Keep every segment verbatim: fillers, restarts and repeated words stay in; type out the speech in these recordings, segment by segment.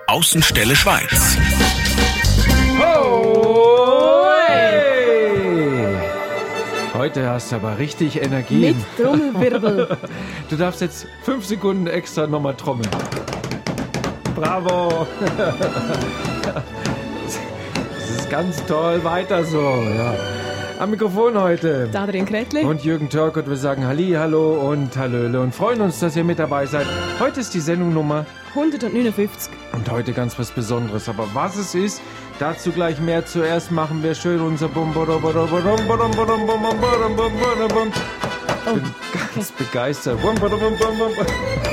Außenstelle Schweiz. Oh, hey. Heute hast du aber richtig Energie. Mit Trommelwirbel. Du darfst jetzt fünf Sekunden extra nochmal trommeln. Bravo. Das ist ganz toll. Weiter so. Ja. Am Mikrofon heute Adrian Kretli und Jürgen Törk, und wir sagen Halli, Hallo und Hallöle und freuen uns, dass ihr mit dabei seid. Heute ist die Sendung Nummer hundertneunundfünfzig. und heute ganz was Besonderes. Aber was es ist, dazu gleich mehr. Zuerst machen wir schön unser Bum Bum Bum Bum Bum Bum Bum Bum Bum Bum Bum. Ich bin ganz begeistert. Bum Bum Bum Bum Bum.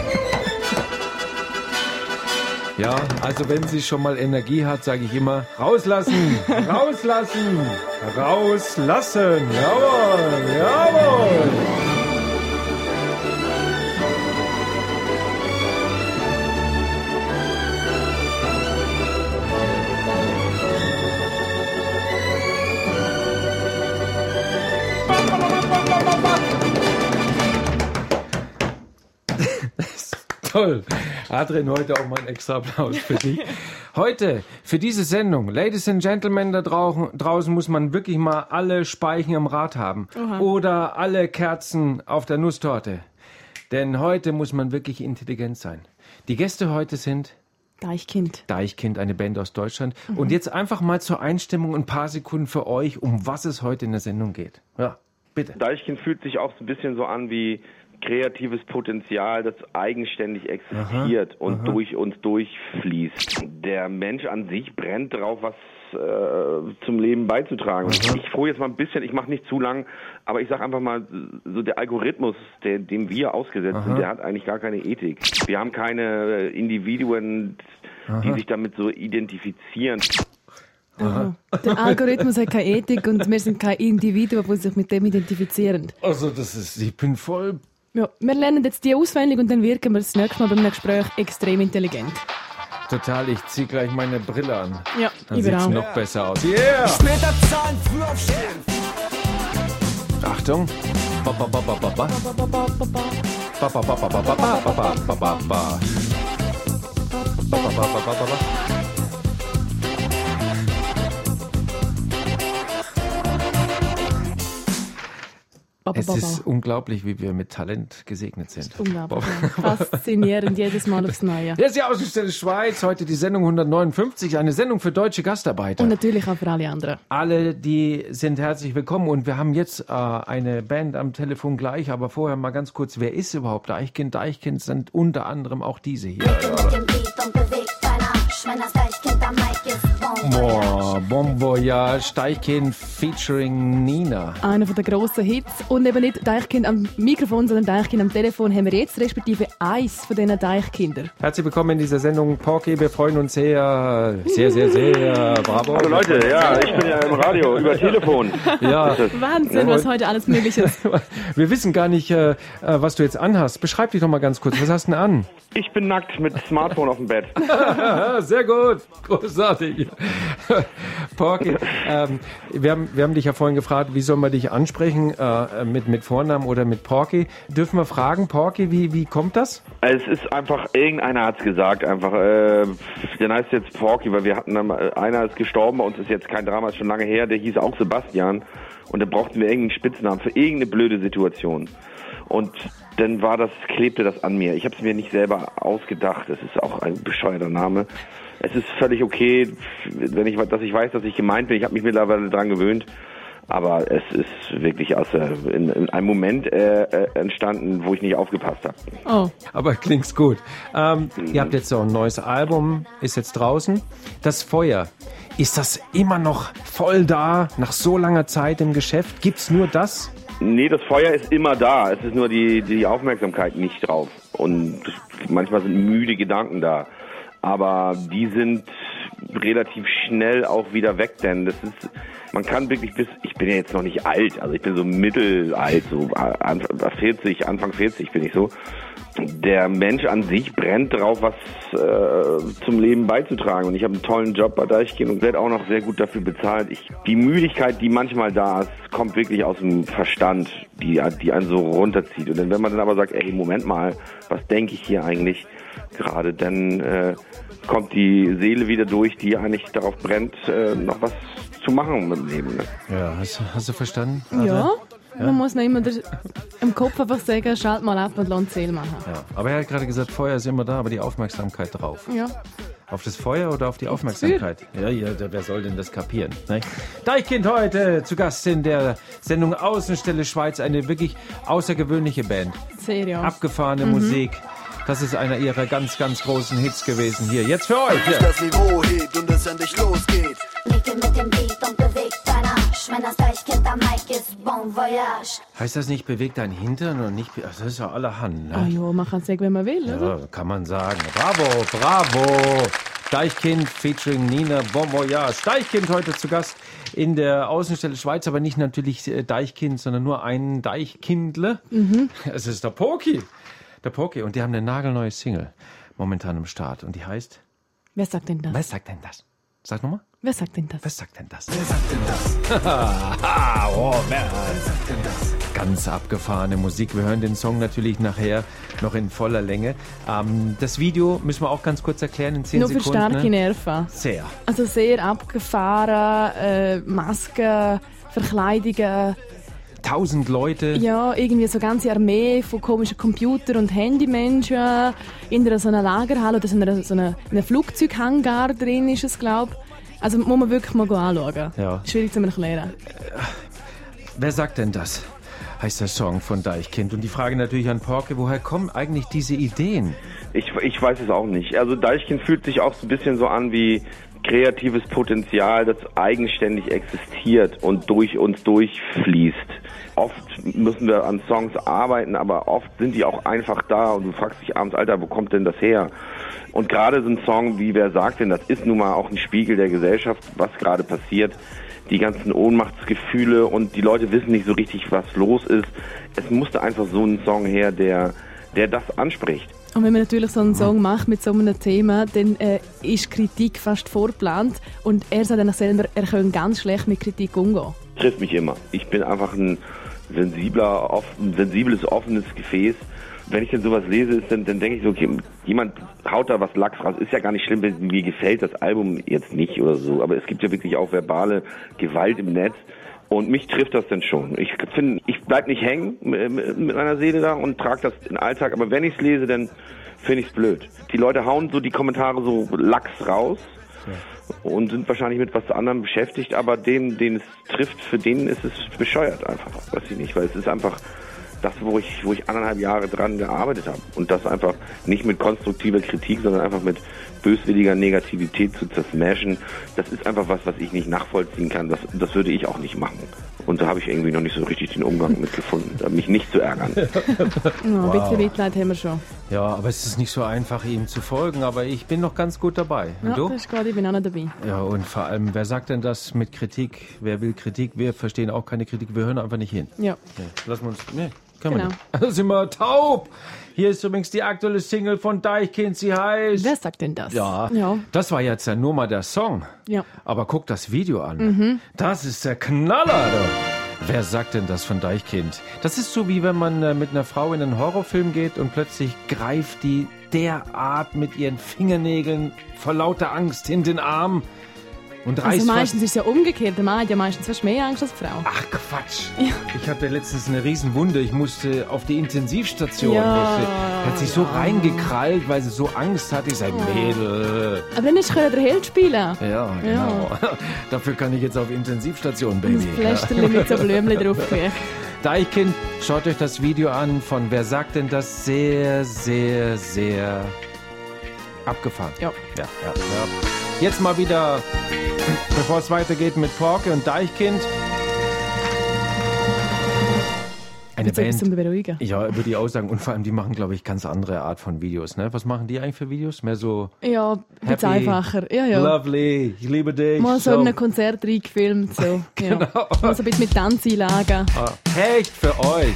Ja, also wenn sie schon mal Energie hat, sage ich immer, rauslassen, rauslassen, rauslassen, jawohl, jawohl. Toll. Adrian, heute auch mal ein extra Applaus für dich. Heute, für diese Sendung, Ladies and Gentlemen, da draußen, draußen muss man wirklich mal alle Speichen am Rad haben. Oha. Oder alle Kerzen auf der Nusstorte. Denn heute muss man wirklich intelligent sein. Die Gäste heute sind Deichkind. Deichkind, eine Band aus Deutschland. Mhm. Und jetzt einfach mal zur Einstimmung ein paar Sekunden für euch, um was es heute in der Sendung geht. Ja, bitte. Deichkind fühlt sich auch so ein bisschen so an wie kreatives Potenzial, das eigenständig existiert aha, und aha. durch uns durchfließt. Der Mensch an sich brennt drauf, was äh, zum Leben beizutragen. Aha. Ich froh jetzt mal ein bisschen, ich mache nicht zu lang, aber ich sage einfach mal, so der Algorithmus, der, dem wir ausgesetzt aha. sind, der hat eigentlich gar keine Ethik. Wir haben keine Individuen, aha. die sich damit so identifizieren. Aha. Der Algorithmus hat keine Ethik und wir sind keine Individuen, die sich mit dem identifizieren. Also das ist, ich bin voll... Ja, wir lernen jetzt die auswendig und dann wirken wir das nächste Mal beim Gespräch extrem intelligent. Total, ich zieh gleich meine Brille an. Ja, dann sieht's auch. noch besser aus. Yeah! Später zahlen, früh aufstehen. Achtung. Ba ba ba ba ba ba. Ba ba ba ba ba ba ba ba ba ba ba ba. Ba ba ba ba ba ba. Es ist unglaublich, wie wir mit Talent gesegnet sind. Das ist unglaublich. Faszinierend, jedes Mal aufs Neue. Hier ist die Außenstelle Schweiz, heute die Sendung hundertneunundfünfzig, eine Sendung für deutsche Gastarbeiter. Und natürlich auch für alle anderen. Alle, die sind herzlich willkommen, und wir haben jetzt äh, eine Band am Telefon gleich, aber vorher mal ganz kurz, wer ist überhaupt Deichkind? Deichkind sind unter anderem auch diese hier. Boah, Bon Voyage, Deichkind featuring Nina. Einer der grossen Hits. Und eben nicht Deichkind am Mikrofon, sondern Deichkind am Telefon haben wir jetzt, respektive eins von diesen Deichkindern. Herzlich willkommen in dieser Sendung, Porky. Wir freuen uns sehr, sehr, sehr, sehr. Bravo. Hallo Leute, ja, ich bin ja im Radio, über Telefon. Ja. Wahnsinn, was heute alles möglich ist. Wir wissen gar nicht, äh, was du jetzt anhast. Beschreib dich doch mal ganz kurz. Was hast du denn an? Ich bin nackt mit Smartphone auf dem Bett. Sehr gut, großartig. Porky, ähm, wir, haben, wir haben dich ja vorhin gefragt, wie soll man dich ansprechen, äh, mit, mit Vornamen oder mit Porky. Dürfen wir fragen, Porky, wie, wie kommt das? Es ist einfach, irgendeiner hat's gesagt, einfach, äh, der heißt jetzt Porky, weil wir hatten, dann, einer ist gestorben, bei uns ist jetzt kein Drama, ist schon lange her, der hieß auch Sebastian, und da brauchten wir irgendeinen Spitznamen für irgendeine blöde Situation. Und dann war das, klebte das an mir. Ich habe es mir nicht selber ausgedacht. Es ist auch ein bescheuerter Name. Es ist völlig okay, wenn ich, dass ich weiß, dass ich gemeint bin. Ich habe mich mittlerweile dran gewöhnt. Aber es ist wirklich aus äh, in, in einem Moment äh, äh, entstanden, wo ich nicht aufgepasst habe. Oh, aber klingt's gut. Ähm, mhm. Ihr habt jetzt so ein neues Album, ist jetzt draußen. Das Feuer, ist das immer noch voll da, nach so langer Zeit im Geschäft? Gibt's nur das? Nee, das Feuer ist immer da. Es ist nur die, die Aufmerksamkeit nicht drauf. Und manchmal sind müde Gedanken da. Aber die sind relativ schnell auch wieder weg, denn das ist, man kann wirklich bis, ich bin ja jetzt noch nicht alt, also ich bin so mittelalt, so vierzig, Anfang vierzig bin ich so. Der Mensch an sich brennt drauf, was äh, zum Leben beizutragen. Und ich habe einen tollen Job bei Deichkind und werde auch noch sehr gut dafür bezahlt. Ich, die Müdigkeit, die manchmal da ist, kommt wirklich aus dem Verstand, die, die einen so runterzieht. Und dann, wenn man dann aber sagt, ey, Moment mal, was denke ich hier eigentlich? gerade, dann äh, kommt die Seele wieder durch, die eigentlich darauf brennt, äh, noch was zu machen mit dem Leben. Ne? Ja, hast, hast du verstanden? Ja, ja, man muss noch immer der, im Kopf einfach sagen, schalt mal ab und lass die Seele machen. Ja. Aber er hat gerade gesagt, Feuer ist immer da, aber die Aufmerksamkeit drauf. Ja. Auf das Feuer oder auf die Aufmerksamkeit? Ja, ja, wer soll denn das kapieren? Ne? Deichkind heute zu Gast in der Sendung Außenstelle Schweiz, eine wirklich außergewöhnliche Band. Sehr, ja. Abgefahrene mhm. Musik. Das ist einer ihrer ganz, ganz großen Hits gewesen. Hier, jetzt für euch. Hier. Das Niveau hebt und es endlich losgeht. Nicke mit dem Beat und bewegt dein Arsch. Wenn das Deichkind am Mic ist, bon voyage. Heißt das nicht, bewegt dein Hintern und nicht... Das ist ja allerhand, ne? Ah ja, man kann sagen, wenn man will, oder? Ja, kann man sagen. Bravo, bravo. Deichkind featuring Nina, bon voyage. Deichkind heute zu Gast in der Außenstelle Schweiz, aber nicht natürlich Deichkind, sondern nur ein Deichkindle. Mhm. Es ist der Poki. Der Poki. Und die haben eine nagelneue Single momentan im Start. Und die heißt... Wer sagt denn das? Wer sagt denn das? Sag nochmal. Wer sagt denn das? Wer sagt denn das? Wer sagt denn das? oh, wer? Wer sagt denn das? Ganz abgefahrene Musik. Wir hören den Song natürlich nachher noch in voller Länge. Ähm, das Video müssen wir auch ganz kurz erklären in zehn Nur Sekunden. Nur für starke ne? Nerven. Sehr. Also sehr abgefahren, äh, Masken, Verkleidungen. Tausend Leute. Ja, irgendwie so eine ganze Armee von komischen Computer- und Handymenschen in einer so einer Lagerhalle oder so einer, so einer, in einem Flugzeughangar drin ist es, glaube ich. Also muss man wirklich mal anschauen. Ja. Schwierig zu erklären. Wer sagt denn das? Heißt der Song von Deichkind. Und die Frage natürlich an Porke, woher kommen eigentlich diese Ideen? Ich, ich weiß es auch nicht. Also Deichkind fühlt sich auch so ein bisschen so an wie kreatives Potenzial, das eigenständig existiert und durch uns durchfließt. Oft müssen wir an Songs arbeiten, aber oft sind die auch einfach da und du fragst dich abends, Alter, wo kommt denn das her? Und gerade so ein Song wie Wer sagt denn, das ist nun mal auch ein Spiegel der Gesellschaft, was gerade passiert. Die ganzen Ohnmachtsgefühle und die Leute wissen nicht so richtig, was los ist. Es musste einfach so ein Song her, der, der das anspricht. Und wenn man natürlich so einen Song macht mit so einem Thema, dann äh, ist Kritik fast vorgeplant und er sagt dann selber, er kann ganz schlecht mit Kritik umgehen. Trifft mich immer. Ich bin einfach ein sensibler, offen, sensibles, offenes Gefäß. Wenn ich denn sowas lese, ist, dann, dann denke ich so, okay, jemand haut da was Lachs raus. Ist ja gar nicht schlimm, wenn mir gefällt das Album jetzt nicht oder so. Aber es gibt ja wirklich auch verbale Gewalt im Netz. Und mich trifft das dann schon. Ich finde, ich bleib nicht hängen mit meiner Seele da und trage das in den Alltag. Aber wenn ich es lese, dann finde ich es blöd. Die Leute hauen so die Kommentare so lax raus ja. und sind wahrscheinlich mit was anderem beschäftigt. Aber den, den es trifft, für den ist es bescheuert einfach. Weiß ich nicht, weil es ist einfach das, wo ich, wo ich anderthalb Jahre dran gearbeitet habe. Und das einfach nicht mit konstruktiver Kritik, sondern einfach mit böswilliger Negativität zu zersmashen. Das ist einfach was, was ich nicht nachvollziehen kann. Das, das würde ich auch nicht machen. Und da habe ich irgendwie noch nicht so richtig den Umgang mit gefunden, mich nicht zu ärgern. Ja, ein bisschen Mitleid haben wir schon. Ja, aber es ist nicht so einfach, ihm zu folgen. Aber ich bin noch ganz gut dabei. Und ja, du? das ist gut, ich bin auch noch dabei. Ja, und vor allem, wer sagt denn das mit Kritik? Wer will Kritik? Wir verstehen auch keine Kritik. Wir hören einfach nicht hin. Ja. Nee, lassen wir uns... Nee. Können genau. wir nicht. Also sind wir taub. Hier ist übrigens die aktuelle Single von Deichkind. Sie heißt... Wer sagt denn das? Ja, ja. Das war jetzt ja nur mal der Song. Ja. Aber guck das Video an. Mhm. Das ist der Knaller, du. Wer sagt denn das von Deichkind? Das ist so, wie wenn man äh, mit einer Frau in einen Horrorfilm geht und plötzlich greift die derart mit ihren Fingernägeln vor lauter Angst in den Arm und reißt Also meistens fast... ist es ja umgekehrt. Der Mann hat ja meistens fast mehr Angst als die Frau. Ach Quatsch. Ja. Ich hatte letztens eine Riesenwunde. Ich musste auf die Intensivstation. Ja. Musste, hat sich so ja. reingekrallt, weil sie so Angst hatte. Ich sage, Mädel. Aber dann ist er der Held spielen. Ja, genau. Ja. Dafür kann ich jetzt auf Intensivstation, Baby. Das Fläschchen mit so Blümchen drauf. Deichkind, schaut euch das Video an von Wer sagt denn das? Sehr, sehr, sehr abgefahren. Ja. Ja, ja, ja. Jetzt mal wieder, bevor es weitergeht mit Porke und Deichkind. Eine Band. Zum Beruhigen. Ja, würde ich auch sagen. Und vor allem, die machen, glaube ich, ganz andere Art von Videos. Ne? Was machen die eigentlich für Videos? Mehr so ja, ein bisschen einfacher. Ja, ja. Lovely, ich liebe dich. Mal so, so. in einem Konzert reingefilmt. So. Genau. Ja. Mal so ein bisschen mit Tanzeinlagen. Ah, echt für euch.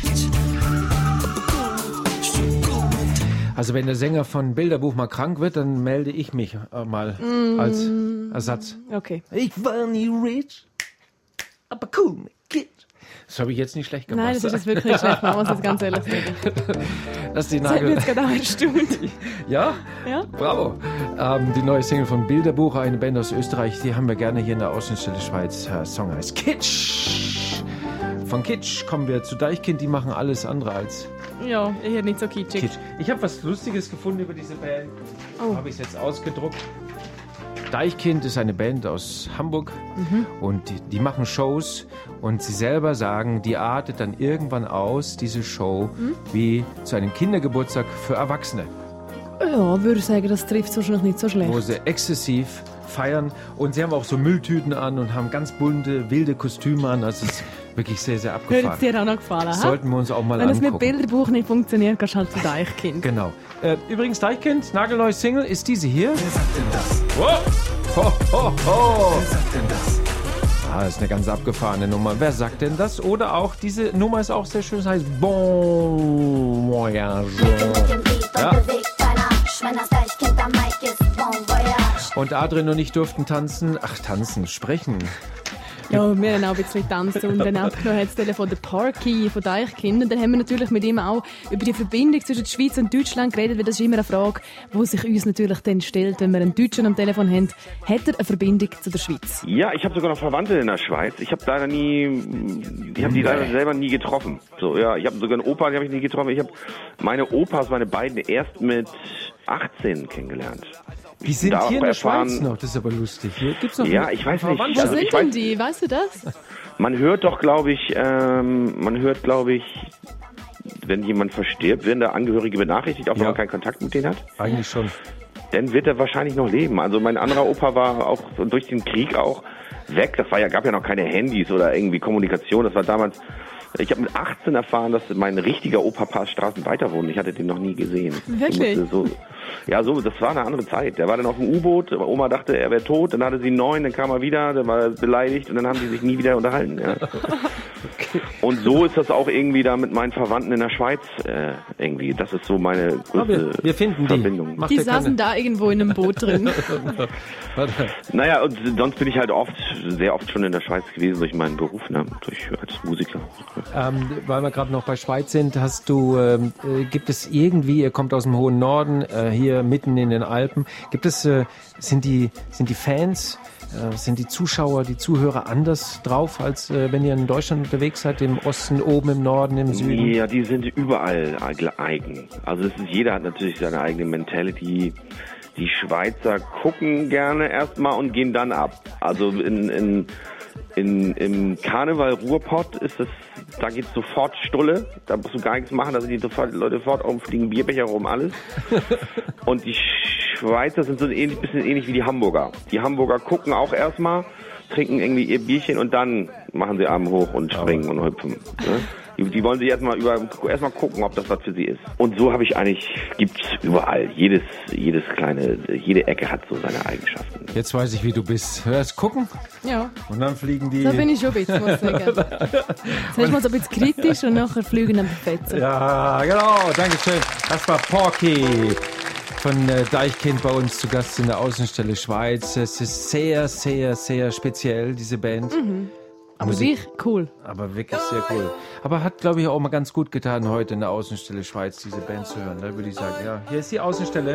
Also wenn der Sänger von Bilderbuch mal krank wird, dann melde ich mich äh, mal mm. als Ersatz. Okay. Ich war nie rich, aber cool mit Kid. Das habe ich jetzt nicht schlecht gemacht. Nein, das ist jetzt wirklich nicht schlecht, man muss das ganz ehrlich sagen. Das ist die Das hat Nagel. mich jetzt gerade auch erstaunt. Ja? Ja? Bravo. Ähm, die neue Single von Bilderbuch, eine Band aus Österreich, die haben wir gerne hier in der Außenstelle Schweiz. Der Song heißt Kitsch. Von Kitsch kommen wir zu Deichkind, die machen alles andere als Ja, eher nicht so kitschig. Kitsch. Ich habe was Lustiges gefunden über diese Band. Oh. Habe ich es jetzt ausgedruckt. Deichkind ist eine Band aus Hamburg Mhm. und die, die machen Shows und sie selber sagen, die artet dann irgendwann aus, diese Show, Mhm. wie zu einem Kindergeburtstag für Erwachsene, Ja, würde ich sagen, das trifft wahrscheinlich nicht so schlecht. wo sie exzessiv feiern und sie haben auch so Mülltüten an und haben ganz bunte, wilde Kostüme an, also es ist wirklich sehr, sehr Würde abgefahren. es dir auch noch gefallen, ha? Sollten wir uns auch mal Wenn es mit angucken. Bilderbuch nicht funktioniert, gehst du halt zu Deichkind. Genau. Äh, übrigens, Deichkind, nagelneue Single ist diese hier. Wer sagt denn das? Oh, ho, ho, ho. Wer sagt denn das? Ah, das ist eine ganz abgefahrene Nummer. Wer sagt denn das? Oder auch, diese Nummer ist auch sehr schön, das heißt Bon Voyage. Mit dem Beat und Ja. bewegt dein Arsch. Wenn das Deichkind am Mic ist, Bon Voyage. Und Adrian und ich durften tanzen, ach tanzen, sprechen. Ja, wir haben auch ein bisschen getanzt und dann abgenommen hat das Telefon der Parky von Deichkind. Und dann haben wir natürlich mit ihm auch über die Verbindung zwischen der Schweiz und Deutschland geredet, weil das ist immer eine Frage, die sich uns natürlich dann stellt, wenn wir einen Deutschen am Telefon haben. Hat er eine Verbindung zu der Schweiz? Ja, ich habe sogar noch Verwandte in der Schweiz. Ich habe leider nie, ich habe die leider selber nie getroffen. So, ja, ich habe sogar einen Opa, den habe ich nie getroffen. Ich habe meine Opas, meine beiden, erst mit achtzehn kennengelernt. Die sind Da hier in auch der erfahren- Schweiz noch, das ist aber lustig. Hier gibt's noch Ja, eine ich weiß nicht. Verwandtschaft. Wo Also sind ich denn weiß- die? Weißt du das? Man hört doch, glaube ich, ähm, man hört, glaube ich, wenn jemand verstirbt, werden da Angehörige benachrichtigt, auch wenn Ja. man keinen Kontakt mit denen hat. Eigentlich schon. Dann wird er wahrscheinlich noch leben. Also mein anderer Opa war auch so durch den Krieg auch weg. Das war ja, gab ja noch keine Handys oder irgendwie Kommunikation. Das war damals. Ich habe mit achtzehn erfahren, dass mein richtiger Opa ein paar Straßen weiter wohnt. Ich hatte den noch nie gesehen. Wirklich? Ich musste So, ja, so, das war eine andere Zeit. Der war dann auf dem U-Boot. Oma dachte, er wäre tot. Dann hatte sie neun, dann kam er wieder, dann war er beleidigt und dann haben die sich nie wieder unterhalten. Ja. Und so ist das auch irgendwie da mit meinen Verwandten in der Schweiz äh, irgendwie. Das ist so meine Aber wir, größte wir finden die. Verbindung. Macht Die dir saßen da irgendwo in einem Boot drin. Warte. Naja, und sonst bin ich halt oft, sehr oft schon in der Schweiz gewesen durch meinen Beruf, ne? Durch, als Musiker. Ähm, weil wir gerade noch bei Schweiz sind, hast du, ähm, äh, gibt es irgendwie, ihr kommt aus dem hohen Norden, äh, hier mitten in den Alpen, gibt es, äh, sind die, sind die Fans, äh, sind die Zuschauer, die Zuhörer anders drauf, als äh, wenn ihr in Deutschland unterwegs seid, im Osten, oben, im Norden, im Süden? Ja, die sind überall eigen. Also es ist, jeder hat natürlich seine eigene Mentality. Die Schweizer gucken gerne erstmal und gehen dann ab. Also in, in, in, im Karneval Ruhrpott ist es, da geht's sofort Stulle. Da musst du gar nichts machen, da sind die sofort, Leute sofort umfliegen, Bierbecher rum, alles. Und die Schweizer sind so ähnlich, bisschen ähnlich wie die Hamburger. Die Hamburger gucken auch erstmal, trinken irgendwie ihr Bierchen und dann machen sie Arme hoch und springen und hüpfen. Ne? Die, die wollen sich erstmal über erstmal gucken, ob das was für sie ist. Und so habe ich eigentlich, gibt's überall. Jedes, jedes kleine, jede Ecke hat so seine Eigenschaften. Jetzt weiß ich, wie du bist. Hörst gucken Ja, und dann fliegen die... so bin ich schon ein bisschen, muss ich sagen. Zuerst mal so ein bisschen kritisch und nachher fliegen dann die Fetzen. Ja, genau, danke schön. Das war Porky von äh, Deichkind bei uns zu Gast in der Außenstelle Schweiz. Es ist sehr, sehr, sehr speziell, diese Band. Aber Musik. sich cool. Aber wirklich sehr cool. Aber hat, glaube ich, auch mal ganz gut getan, heute in der Außenstelle Schweiz diese Band zu hören. Da würde ich sagen, ja, hier ist die Außenstelle.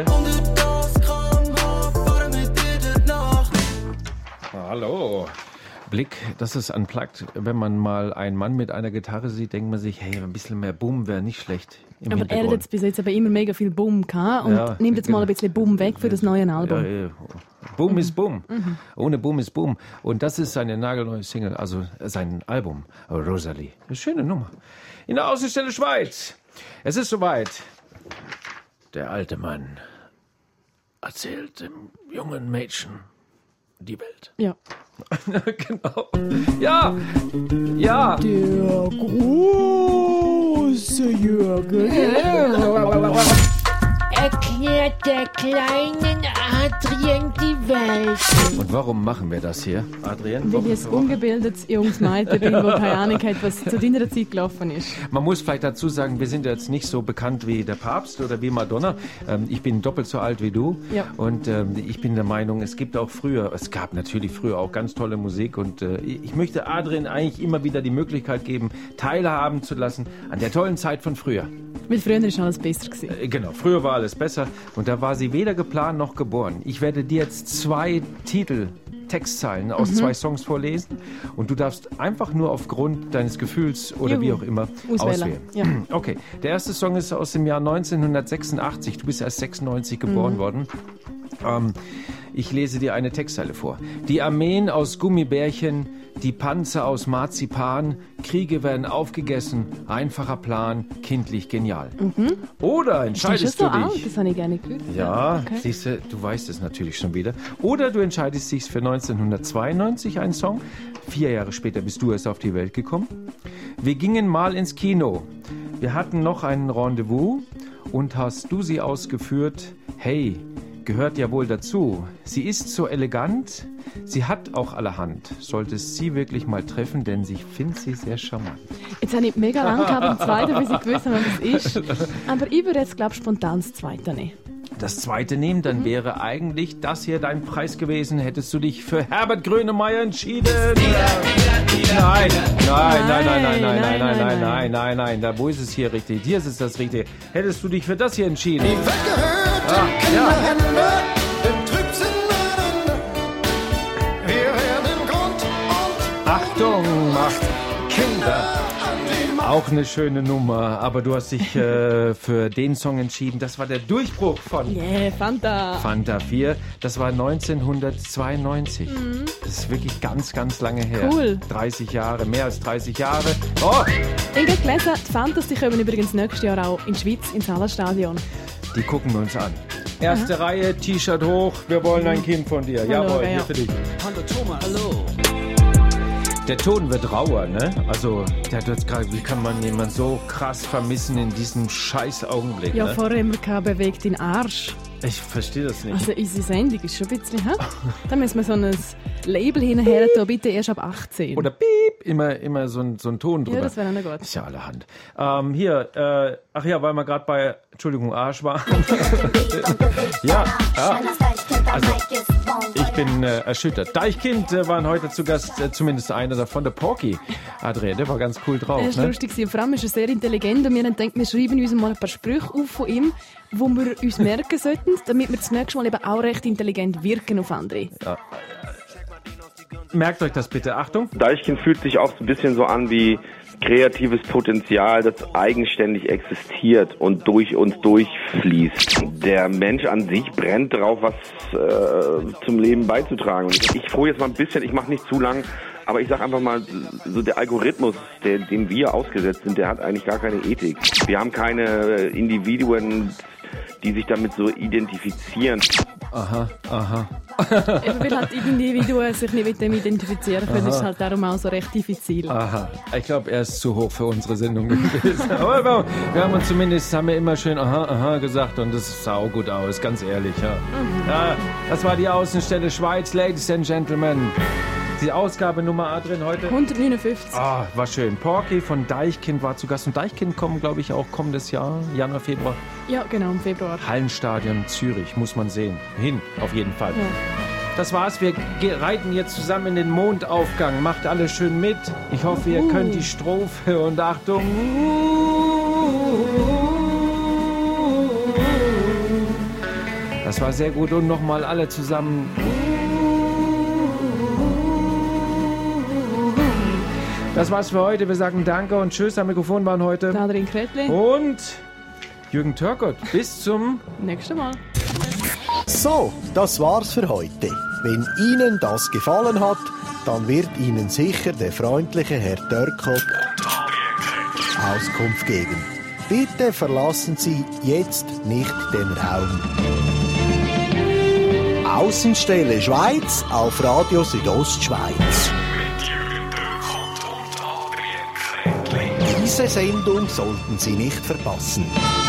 Hallo. Blick, das ist unplugged. Wenn man mal einen Mann mit einer Gitarre sieht, denkt man sich, hey, ein bisschen mehr Boom wäre nicht schlecht. Im Aber er hat Hintergrund. jetzt bis jetzt aber immer mega viel Boom gehabt und Ja, nimmt jetzt mal ein genau. bisschen Boom weg für das neue Album. Ja, ja. Boom ist Boom. Ohne Boom ist Boom. Und das ist seine nagelneue Single, also sein Album, Rosalie. Eine schöne Nummer. In der Außenstelle Schweiz. Es ist soweit. Der alte Mann erzählt dem jungen Mädchen die Welt. Ja. Genau. Ja. Ja. Der große Jürgen. Erklärt der kleinen Adrien die Welt. Und warum machen wir das hier, Adrien? Weil ich ein ungebildetes junges Mädchen bin, wo keine Ahnung hat, was zu deiner Zeit gelaufen ist. Man muss vielleicht dazu sagen, wir sind jetzt nicht so bekannt wie der Papst oder wie Madonna. Ähm, ich bin doppelt so alt wie du. Ja. Und ähm, ich bin der Meinung, es gibt auch früher, es gab natürlich früher auch ganz tolle Musik. Und äh, ich möchte Adrien eigentlich immer wieder die Möglichkeit geben, teilhaben zu lassen an der tollen Zeit von früher. Weil früher war alles besser gewesen. Äh, genau, früher war alles besser. Und da war sie weder geplant noch geboren. Ich werde dir jetzt zwei Titel, Textzeilen aus mhm. zwei Songs vorlesen. Und du darfst einfach nur aufgrund deines Gefühls oder Juhu. wie auch immer auswählen. Ja. Okay, der erste Song ist aus dem Jahr neunzehnhundertsechsundachtzig. Du bist erst sechsundneunzig geboren mhm. worden. Ähm, ich lese dir eine Textzeile vor. Die Armeen aus Gummibärchen, die Panzer aus Marzipan, Kriege werden aufgegessen, einfacher Plan, kindlich genial. Mhm. Oder entscheidest das du so dich... Alt? Das habe ich gerne gehört. Ja, okay. siehst du, du weißt es natürlich schon wieder. Oder du entscheidest dich für neunzehnhundertzweiundneunzig einen Song. Vier Jahre später bist du erst auf die Welt gekommen. Wir gingen mal ins Kino. Wir hatten noch ein Rendezvous. Und hast du sie ausgeführt? Hey, gehört ja wohl dazu. Sie ist so elegant, sie hat auch allerhand. Solltest sie wirklich mal treffen, denn ich finde sie sehr charmant. Jetzt habe ich mega lange gehabt am zweiten, bis ich gewusst habe, was es ist. Aber ich würde jetzt, glaube ich, spontan das zweite nehmen. Das zweite nehmen, dann mhm. wäre eigentlich das hier dein Preis gewesen. Hättest du dich für Herbert Grönemeyer entschieden? Nein, nein, nein, nein, nein, nein, nein, nein, nein, nein, nein, nein. Da, wo ist es hier richtig? Hier ist es das Richtige. Hättest du dich für das hier entschieden? Die weggehörten Kinderhände, betrübt sind Männer. Wir werden Grund und Achtung, macht Kinder. Auch eine schöne Nummer, aber du hast dich äh, für den Song entschieden. Das war der Durchbruch von Yeah, Fanta. Fanta vier. Das war neunzehnhundertzweiundneunzig. Mhm. Das ist wirklich ganz, ganz lange her. Cool. dreißig Jahre, mehr als dreißig Jahre. Oh! Ich habe gelesen, die Fantas die kommen übrigens nächstes Jahr auch in die Schweiz, ins Hallenstadion. Die gucken wir uns an. Erste Aha. Reihe, T-Shirt hoch. Wir wollen ein Kind von dir. Hallo, Jawohl, ja. hier für dich. Hallo Thomas. Hallo. Der Ton wird rauer, ne? Also, der hat jetzt gerade, wie kann man jemanden so krass vermissen in diesem scheiß Augenblick, Ja, ne? vorher M K bewegt den Arsch. Ich verstehe das nicht. Also unsere Sendung ist schon ein bisschen, hä? Da müssen wir so ein Label hinterher tun, bitte erst ab achtzehn. Oder piep, immer, immer so ein, so ein Ton drüber. Ja, das wäre dann gut. Ist ja allerhand. Ähm, hier, äh, ach ja, weil wir gerade bei, Entschuldigung, Arsch waren. ja, ja. Also, ich bin äh, erschüttert. Deichkind äh, waren heute zu Gast, äh, zumindest einer davon, der Porky. Adrian, der war ganz cool drauf. Er ist ne? lustig und vor allem ist er sehr intelligent und wir haben gedacht, wir schreiben uns mal ein paar Sprüche auf von ihm, die wir uns merken sollten, damit wir das nächste Mal eben auch recht intelligent wirken auf andere. Ja. Merkt euch das bitte, Achtung. Deichkind fühlt sich auch so ein bisschen so an wie kreatives Potenzial, das eigenständig existiert und durch uns durchfließt. Der Mensch an sich brennt darauf, was äh, zum Leben beizutragen. Und ich froh jetzt mal ein bisschen, ich mache nicht zu lang, aber ich sage einfach mal, so der Algorithmus, der, dem wir ausgesetzt sind, der hat eigentlich gar keine Ethik. Wir haben keine Individuen, die sich damit so identifizieren. Aha, aha. Eben, weil halt Individuen sich nicht mit dem identifizieren können, ist es halt darum auch so recht diffizil. Aha. Ich glaube, er ist zu hoch für unsere Sendung gewesen. Aber wir haben uns zumindest, haben wir immer schön aha, aha gesagt und das sah auch gut aus, ganz ehrlich. Ja. Mhm. Ja, das war die Außenstelle Schweiz, Ladies and Gentlemen. Die Ausgabe Nummer Adrian heute? hundertneunundfünfzig. Ah, war schön. Porky von Deichkind war zu Gast. Und Deichkind kommen, glaube ich, auch kommendes Jahr, Januar, Februar. Ja, genau, im Februar. Hallenstadion Zürich, muss man sehen. Hin, auf jeden Fall. Ja. Das war's. Wir reiten jetzt zusammen in den Mondaufgang. Macht alle schön mit. Ich hoffe, ihr uh. könnt die Strophe und Achtung. Das war sehr gut. Und nochmal alle zusammen. Das war's für heute. Wir sagen Danke und Tschüss. Am Mikrofon waren heute Adrian Kretli und Jürgen Törkott. Bis zum nächsten Mal. So, das war's für heute. Wenn Ihnen das gefallen hat, dann wird Ihnen sicher der freundliche Herr Törkott Auskunft geben. Bitte verlassen Sie jetzt nicht den Raum. Außenstelle Schweiz auf Radio Südostschweiz. Diese Sendung sollten Sie nicht verpassen.